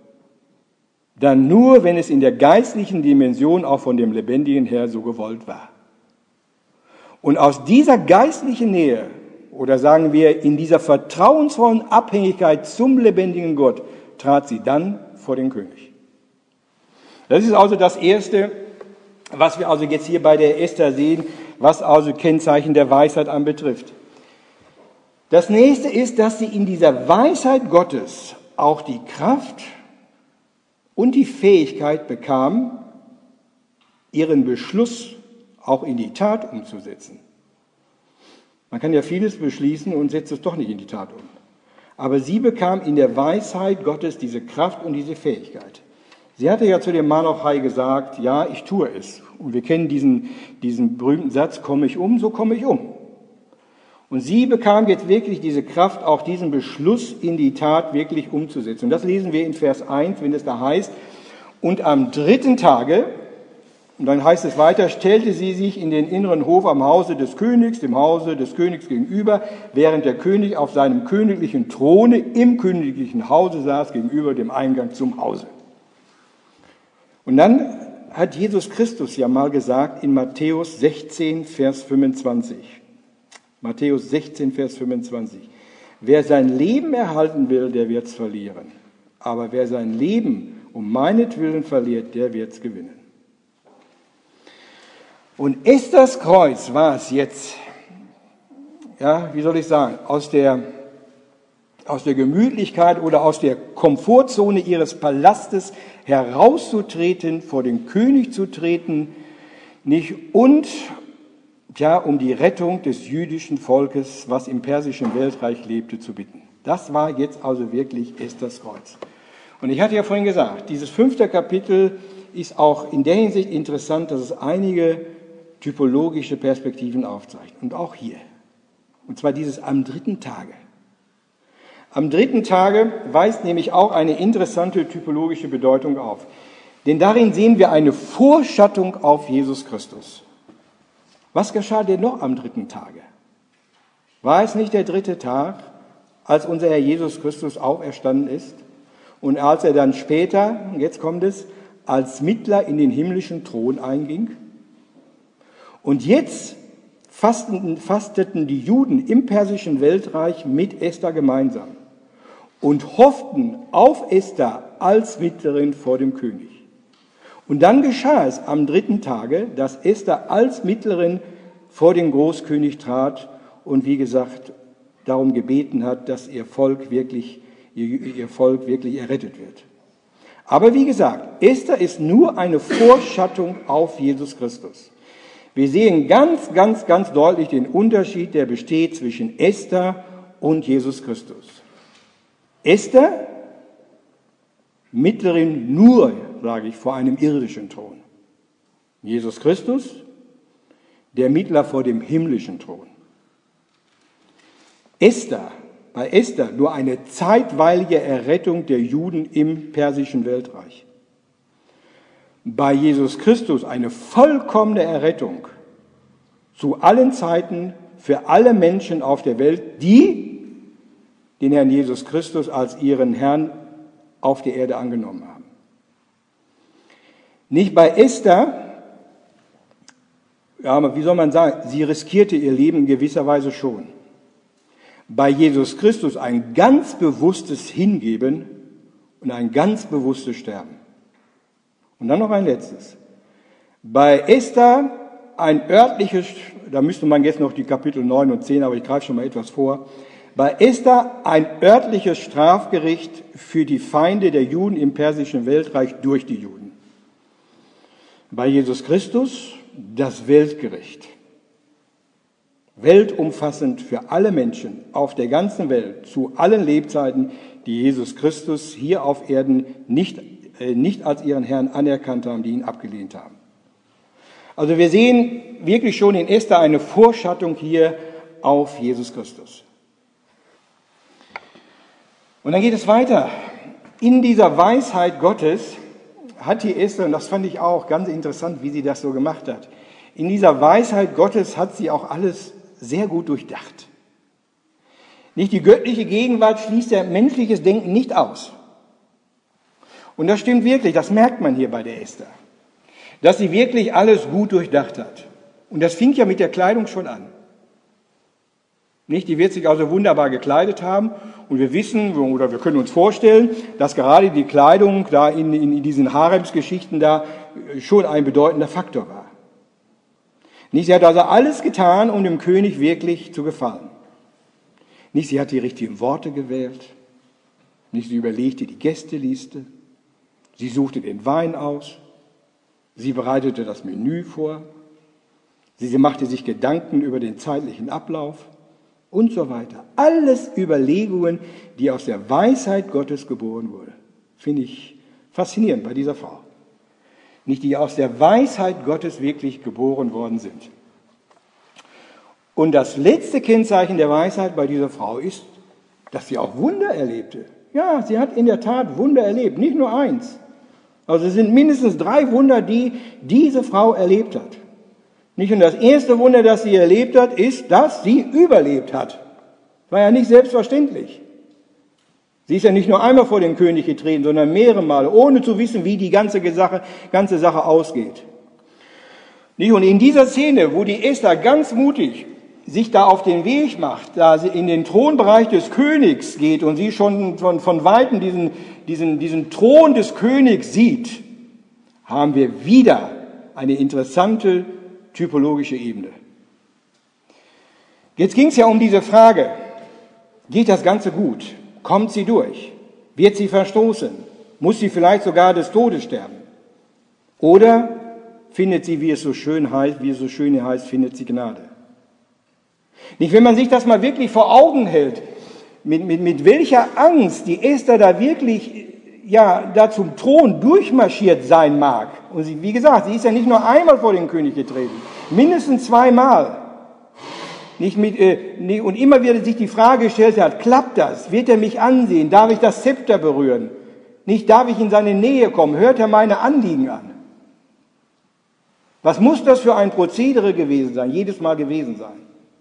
dann nur, wenn es in der geistlichen Dimension auch von dem lebendigen Herr so gewollt war. Und aus dieser geistlichen Nähe, oder sagen wir in dieser vertrauensvollen Abhängigkeit zum lebendigen Gott, trat sie dann vor den König. Das ist also das Erste, was wir also jetzt hier bei der Esther sehen, was also Kennzeichen der Weisheit anbetrifft. Das Nächste ist, dass sie in dieser Weisheit Gottes auch die Kraft und die Fähigkeit bekam, ihren Beschluss auch in die Tat umzusetzen. Man kann ja vieles beschließen und setzt es doch nicht in die Tat um. Aber sie bekam in der Weisheit Gottes diese Kraft und diese Fähigkeit. Sie hatte ja zu dem Mordechai gesagt: Ja, ich tue es. Und wir kennen diesen berühmten Satz: Komme ich um, so komme ich um. Und sie bekam jetzt wirklich diese Kraft, auch diesen Beschluss in die Tat wirklich umzusetzen. Und das lesen wir in Vers 1, wenn es da heißt: Und am 3. Tage, und dann heißt es weiter, stellte sie sich in den inneren Hof am Hause des Königs, dem Hause des Königs gegenüber, während der König auf seinem königlichen Throne im königlichen Hause saß, gegenüber dem Eingang zum Hause. Und dann hat Jesus Christus ja mal gesagt in Matthäus 16, Vers 25. Matthäus 16, Vers 25. Wer sein Leben erhalten will, der wird es verlieren. Aber wer sein Leben um meinetwillen verliert, der wird es gewinnen. Und Esthers Kreuz war es jetzt, ja, wie soll ich sagen, aus der Gemütlichkeit oder aus der Komfortzone ihres Palastes herauszutreten, vor den König zu treten, nicht und um die Rettung des jüdischen Volkes, was im persischen Weltreich lebte, zu bitten. Das war jetzt also wirklich Esthers Kreuz. Und ich hatte ja vorhin gesagt, dieses 5. Kapitel ist auch in der Hinsicht interessant, dass es einige typologische Perspektiven aufzeigt. Und auch hier. Und zwar dieses am 3. Tage. Am 3. Tage weist nämlich auch eine interessante typologische Bedeutung auf. Denn darin sehen wir eine Vorschattung auf Jesus Christus. Was geschah denn noch am 3. Tage? War es nicht der 3. Tag, als unser Herr Jesus Christus auferstanden ist und als er dann später, jetzt kommt es, als Mittler in den himmlischen Thron einging? Und jetzt fasteten die Juden im persischen Weltreich mit Esther gemeinsam und hofften auf Esther als Mittlerin vor dem König. Und dann geschah es am 3. Tage, dass Esther als Mittlerin vor den Großkönig trat und wie gesagt darum gebeten hat, dass ihr Volk wirklich errettet wird. Aber wie gesagt, Esther ist nur eine Vorschattung auf Jesus Christus. Wir sehen ganz, ganz, ganz deutlich den Unterschied, der besteht zwischen Esther und Jesus Christus. Esther, Mittlerin nur, sage ich, vor einem irdischen Thron. Jesus Christus, der Mittler vor dem himmlischen Thron. Bei Esther nur eine zeitweilige Errettung der Juden im persischen Weltreich. Bei Jesus Christus eine vollkommene Errettung zu allen Zeiten für alle Menschen auf der Welt, die den Herrn Jesus Christus als ihren Herrn auf der Erde angenommen haben. Nicht bei Esther, ja, aber wie soll man sagen, sie riskierte ihr Leben in gewisser Weise schon. Bei Jesus Christus ein ganz bewusstes Hingeben und ein ganz bewusstes Sterben. Und dann noch ein letztes. Bei Esther ein örtliches, da müsste man jetzt noch die Kapitel 9 und 10, aber ich greife schon mal etwas vor. Bei Esther ein örtliches Strafgericht für die Feinde der Juden im persischen Weltreich durch die Juden. Bei Jesus Christus das Weltgericht. Weltumfassend für alle Menschen auf der ganzen Welt, zu allen Lebzeiten, die Jesus Christus hier auf Erden nicht als ihren Herrn anerkannt haben, die ihn abgelehnt haben. Also wir sehen wirklich schon in Esther eine Vorschattung hier auf Jesus Christus. Und dann geht es weiter. In dieser Weisheit Gottes hat die Esther, und das fand ich auch ganz interessant, wie sie das so gemacht hat, in dieser Weisheit Gottes hat sie auch alles sehr gut durchdacht. Nicht die göttliche Gegenwart schließt ja menschliches Denken nicht aus. Und das stimmt wirklich, das merkt man hier bei der Esther, dass sie wirklich alles gut durchdacht hat. Und das fing ja mit der Kleidung schon an. Nicht, die wird sich also wunderbar gekleidet haben und wir wissen oder wir können uns vorstellen, dass gerade die Kleidung da in diesen Haremsgeschichten da schon ein bedeutender Faktor war. Nicht, sie hat also alles getan, um dem König wirklich zu gefallen. Nicht, sie hat die richtigen Worte gewählt. Nicht, sie überlegte die Gästeliste. Sie suchte den Wein aus. Sie bereitete das Menü vor. Sie machte sich Gedanken über den zeitlichen Ablauf und so weiter. Alles Überlegungen, die aus der Weisheit Gottes geboren wurden. Finde ich faszinierend bei dieser Frau. Nicht, die aus der Weisheit Gottes wirklich geboren worden sind. Und das letzte Kennzeichen der Weisheit bei dieser Frau ist, dass sie auch Wunder erlebte. Ja, sie hat in der Tat Wunder erlebt, nicht nur eins. Also es sind mindestens 3 Wunder, die diese Frau erlebt hat. Nicht? Und das erste Wunder, das sie erlebt hat, ist, dass sie überlebt hat. War ja nicht selbstverständlich. Sie ist ja nicht nur einmal vor den König getreten, sondern mehrere Male, ohne zu wissen, wie die ganze Sache ausgeht. Nicht? Und in dieser Szene, wo die Esther ganz mutig sich da auf den Weg macht, da sie in den Thronbereich des Königs geht und sie schon von Weitem diesen Thron des Königs sieht, haben wir wieder eine interessante typologische Ebene. Jetzt ging es ja um diese Frage, geht das Ganze gut? Kommt sie durch? Wird sie verstoßen? Muss sie vielleicht sogar des Todes sterben? Oder findet sie, wie es so schön heißt, findet sie Gnade? Nicht, wenn man sich das mal wirklich vor Augen hält, mit welcher Angst die Esther da wirklich, da zum Thron durchmarschiert sein mag. Und sie, wie gesagt, sie ist ja nicht nur einmal vor den König getreten, mindestens 2 Mal. Und immer wieder sich die Frage gestellt hat, klappt das? Wird er mich ansehen? Darf ich das Zepter berühren? Nicht, darf ich in seine Nähe kommen? Hört er meine Anliegen an? Was muss das für ein Prozedere gewesen sein? Jedes Mal gewesen sein.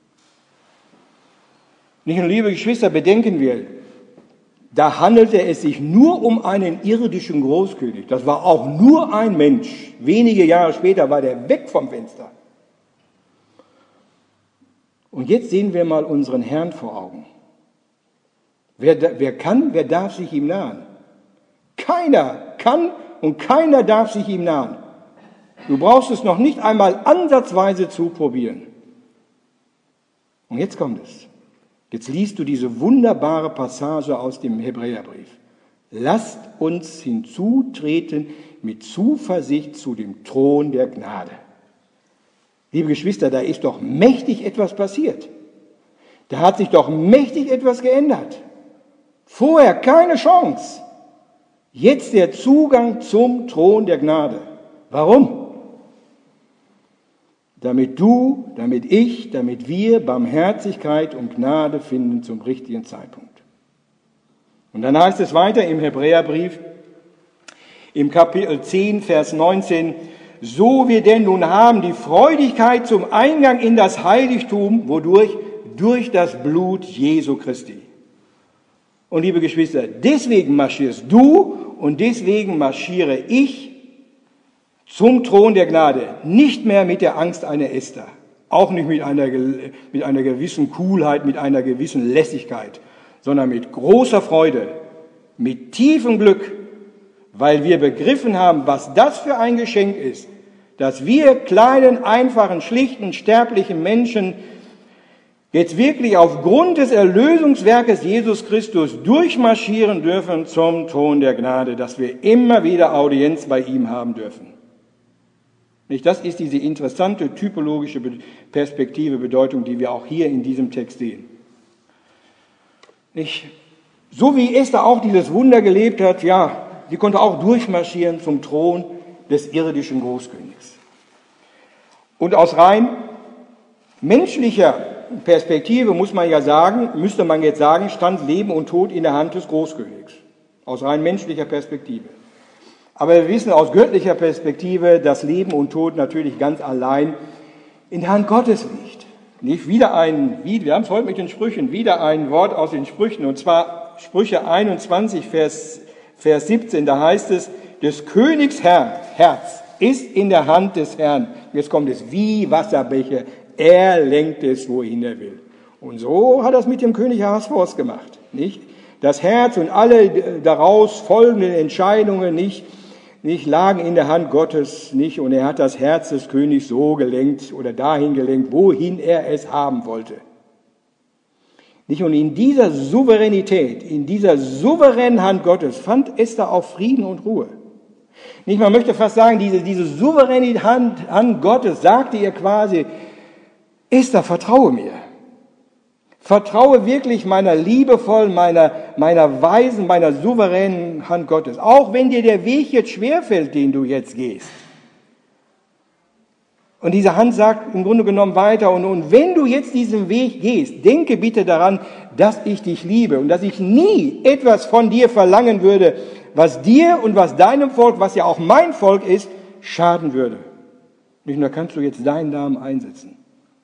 Nicht, und liebe Geschwister, bedenken wir, da handelte es sich nur um einen irdischen Großkönig. Das war auch nur ein Mensch. Wenige Jahre später war der weg vom Fenster. Und jetzt sehen wir mal unseren Herrn vor Augen. Wer darf sich ihm nahen? Keiner kann und keiner darf sich ihm nahen. Du brauchst es noch nicht einmal ansatzweise zu probieren. Und jetzt kommt es. Jetzt liest du diese wunderbare Passage aus dem Hebräerbrief. Lasst uns hinzutreten mit Zuversicht zu dem Thron der Gnade. Liebe Geschwister, da ist doch mächtig etwas passiert. Da hat sich doch mächtig etwas geändert. Vorher keine Chance. Jetzt der Zugang zum Thron der Gnade. Warum? Damit du, damit ich, damit wir Barmherzigkeit und Gnade finden zum richtigen Zeitpunkt. Und dann heißt es weiter im Hebräerbrief, im Kapitel 10, Vers 19, so wir denn nun haben die Freudigkeit zum Eingang in das Heiligtum, wodurch? Durch das Blut Jesu Christi. Und liebe Geschwister, deswegen marschierst du und deswegen marschiere ich zum Thron der Gnade. Nicht mehr mit der Angst einer Esther. Auch nicht mit einer gewissen Coolheit, mit einer gewissen Lässigkeit, sondern mit großer Freude, mit tiefem Glück, weil wir begriffen haben, was das für ein Geschenk ist, dass wir kleinen, einfachen, schlichten, sterblichen Menschen jetzt wirklich aufgrund des Erlösungswerkes Jesus Christus durchmarschieren dürfen zum Thron der Gnade, dass wir immer wieder Audienz bei ihm haben dürfen. Nicht? Das ist diese interessante typologische Perspektive, Bedeutung, die wir auch hier in diesem Text sehen. Nicht? So wie Esther auch dieses Wunder gelebt hat, ja, sie konnte auch durchmarschieren zum Thron des irdischen Großkönigs. Und aus rein menschlicher Perspektive müsste man jetzt sagen, stand Leben und Tod in der Hand des Großkönigs. Aus rein menschlicher Perspektive. Aber wir wissen aus göttlicher Perspektive, dass Leben und Tod natürlich ganz allein in der Hand Gottes liegt. Nicht wir haben es heute mit den Sprüchen, wieder ein Wort aus den Sprüchen, und zwar Sprüche 21, Vers 17, da heißt es, des Königs Herz ist in der Hand des Herrn. Jetzt kommt es wie Wasserbäche, er lenkt es, wohin er will. Und so hat er es mit dem König Ahasveros gemacht, nicht? Das Herz und alle daraus folgenden Entscheidungen nicht lagen in der Hand Gottes, nicht? Und er hat das Herz des Königs so gelenkt oder dahin gelenkt, wohin er es haben wollte. Nicht? Und in dieser Souveränität, in dieser souveränen Hand Gottes fand Esther auch Frieden und Ruhe. Nicht? Man möchte fast sagen, diese souveräne Hand Gottes sagte ihr quasi, Esther, vertraue mir. Vertraue wirklich meiner liebevollen, meiner weisen, meiner souveränen Hand Gottes. Auch wenn dir der Weg jetzt schwerfällt, den du jetzt gehst. Und diese Hand sagt im Grunde genommen weiter, und wenn du jetzt diesen Weg gehst, denke bitte daran, dass ich dich liebe und dass ich nie etwas von dir verlangen würde, was dir und was deinem Volk, was ja auch mein Volk ist, schaden würde. Nicht nur kannst du jetzt deinen Namen einsetzen.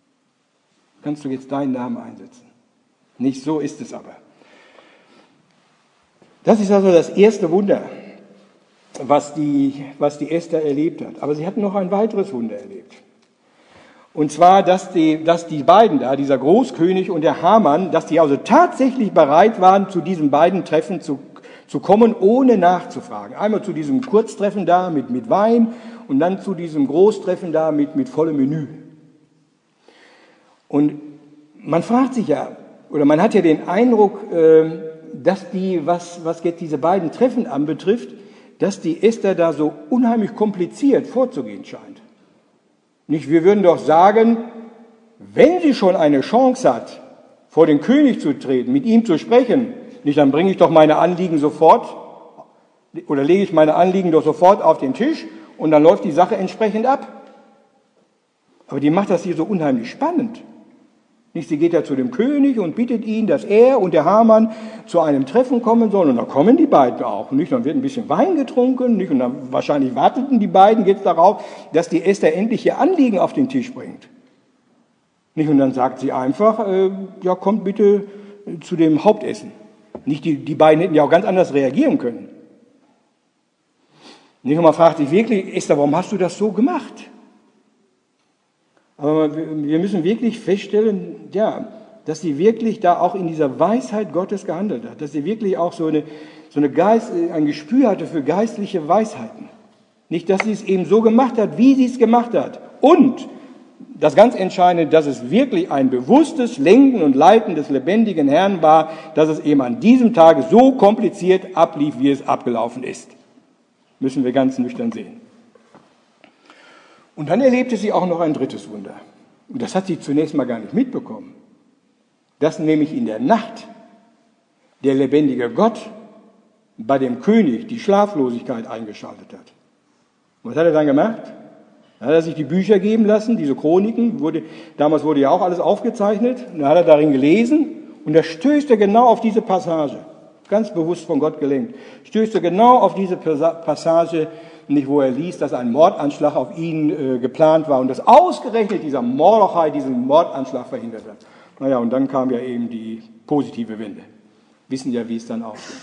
Nicht so ist es aber. Das ist also das erste Wunder, was die Esther erlebt hat. Aber sie hat noch ein weiteres Wunder erlebt. Und zwar, dass die beiden da, dieser Großkönig und der Haman, dass die also tatsächlich bereit waren, zu diesen beiden Treffen zu kommen, ohne nachzufragen. Einmal zu diesem Kurztreffen da mit Wein und dann zu diesem Großtreffen da mit vollem Menü. Und man fragt sich ja, oder man hat ja den Eindruck, dass was jetzt diese beiden Treffen anbetrifft, dass die Esther da so unheimlich kompliziert vorzugehen scheint. Nicht, wir würden doch sagen, wenn sie schon eine Chance hat, vor den König zu treten, mit ihm zu sprechen, nicht, dann bringe ich doch meine Anliegen sofort, oder lege ich meine Anliegen doch sofort auf den Tisch und dann läuft die Sache entsprechend ab. Aber die macht das hier so unheimlich spannend. Nicht, sie geht ja zu dem König und bittet ihn, dass er und der Haman zu einem Treffen kommen sollen. Und dann kommen die beiden auch. Nicht? Dann wird ein bisschen Wein getrunken. Nicht? Und dann wahrscheinlich warteten die beiden jetzt darauf, dass die Esther endlich ihr Anliegen auf den Tisch bringt. Nicht? Und dann sagt sie einfach, ja, kommt bitte zu dem Hauptessen. Nicht, die beiden hätten ja auch ganz anders reagieren können. Nicht? Und man fragt sich wirklich, Esther, warum hast du das so gemacht? Aber wir müssen wirklich feststellen, ja, dass sie wirklich da auch in dieser Weisheit Gottes gehandelt hat, dass sie wirklich auch so ein Gespür hatte für geistliche Weisheiten. Nicht, dass sie es eben so gemacht hat, wie sie es gemacht hat. Und das ganz Entscheidende, dass es wirklich ein bewusstes Lenken und Leiten des lebendigen Herrn war, dass es eben an diesem Tage so kompliziert ablief, wie es abgelaufen ist. Müssen wir ganz nüchtern sehen. Und dann erlebte sie auch noch ein drittes Wunder. Und das hat sie zunächst mal gar nicht mitbekommen. Dass nämlich in der Nacht der lebendige Gott bei dem König die Schlaflosigkeit eingeschaltet hat. Und was hat er dann gemacht? Dann hat er sich die Bücher geben lassen, diese Chroniken. Damals wurde ja auch alles aufgezeichnet. Und dann hat er darin gelesen und da stößt er genau auf diese Passage. Ganz bewusst von Gott gelenkt. Stößt er genau auf diese Passage, nicht, wo er liest, dass ein Mordanschlag auf ihn geplant war und dass ausgerechnet dieser Mordechai diesen Mordanschlag verhindert hat. Naja, und dann kam ja eben die positive Wende. wissen ja, wie es dann aussieht.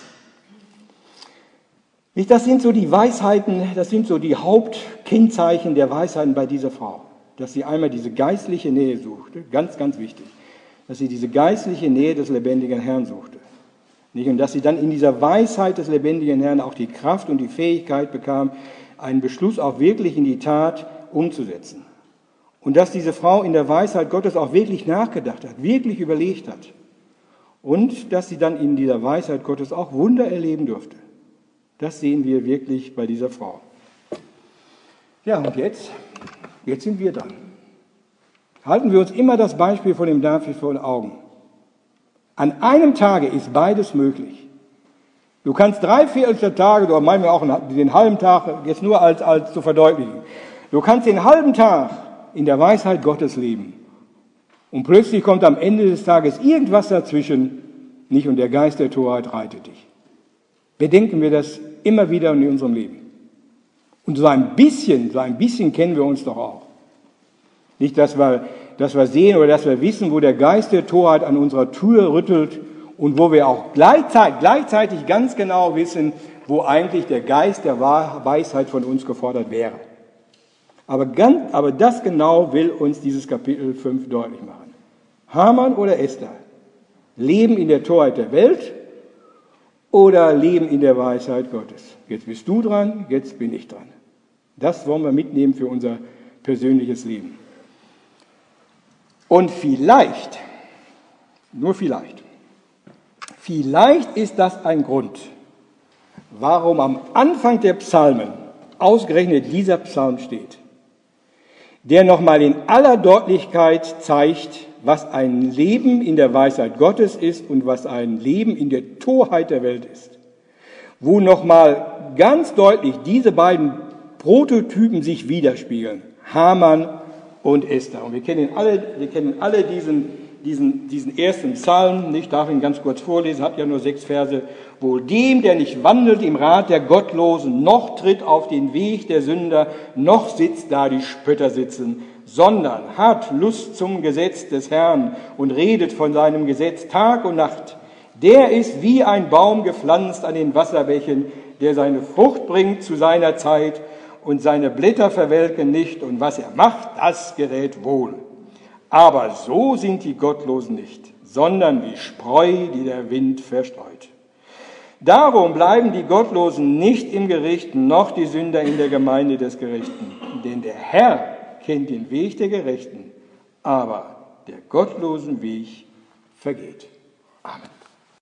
Das sind so die Weisheiten, das sind so die Hauptkennzeichen der Weisheiten bei dieser Frau. Dass sie einmal diese geistliche Nähe suchte, ganz, ganz wichtig, dass sie diese geistliche Nähe des lebendigen Herrn suchte. Und dass sie dann in dieser Weisheit des lebendigen Herrn auch die Kraft und die Fähigkeit bekam, einen Beschluss auch wirklich in die Tat umzusetzen. Und dass diese Frau in der Weisheit Gottes auch wirklich nachgedacht hat, wirklich überlegt hat. Und dass sie dann in dieser Weisheit Gottes auch Wunder erleben durfte. Das sehen wir wirklich bei dieser Frau. Ja, und jetzt sind wir dran. Halten wir uns immer das Beispiel von dem David vor den Augen. An einem Tage ist beides möglich. Du kannst 3/4 der Tage, oder manchmal auch den halben Tag, jetzt nur als zu verdeutlichen. Du kannst den halben Tag in der Weisheit Gottes leben. Und plötzlich kommt am Ende des Tages irgendwas dazwischen, nicht, und der Geist der Torheit reitet dich. Bedenken wir das immer wieder in unserem Leben. Und so ein bisschen kennen wir uns doch auch. Nicht, dass wir sehen oder dass wir wissen, wo der Geist der Torheit an unserer Tür rüttelt und wo wir auch gleichzeitig ganz genau wissen, wo eigentlich der Geist der Weisheit von uns gefordert wäre. Aber das genau will uns dieses Kapitel 5 deutlich machen. Haman oder Esther? Leben in der Torheit der Welt oder leben in der Weisheit Gottes? Jetzt bist du dran, jetzt bin ich dran. Das wollen wir mitnehmen für unser persönliches Leben. Und vielleicht, nur vielleicht ist das ein Grund, warum am Anfang der Psalmen ausgerechnet dieser Psalm steht, der nochmal in aller Deutlichkeit zeigt, was ein Leben in der Weisheit Gottes ist und was ein Leben in der Torheit der Welt ist. Wo nochmal ganz deutlich diese beiden Prototypen sich widerspiegeln. Haman und Esther. Und wir kennen alle diesen ersten Psalm, ich darf ihn ganz kurz vorlesen, hat ja nur 6 Verse. Wohl dem, der nicht wandelt im Rat der Gottlosen, noch tritt auf den Weg der Sünder, noch sitzt da die Spötter sitzen, sondern hat Lust zum Gesetz des Herrn und redet von seinem Gesetz Tag und Nacht. Der ist wie ein Baum gepflanzt an den Wasserbächen, der seine Frucht bringt zu seiner Zeit und seine Blätter verwelken nicht, und was er macht, das gerät wohl. Aber so sind die Gottlosen nicht, sondern wie Spreu, die der Wind verstreut. Darum bleiben die Gottlosen nicht im Gericht, noch die Sünder in der Gemeinde des Gerechten. Denn der Herr kennt den Weg der Gerechten, aber der gottlosen Weg vergeht. Amen.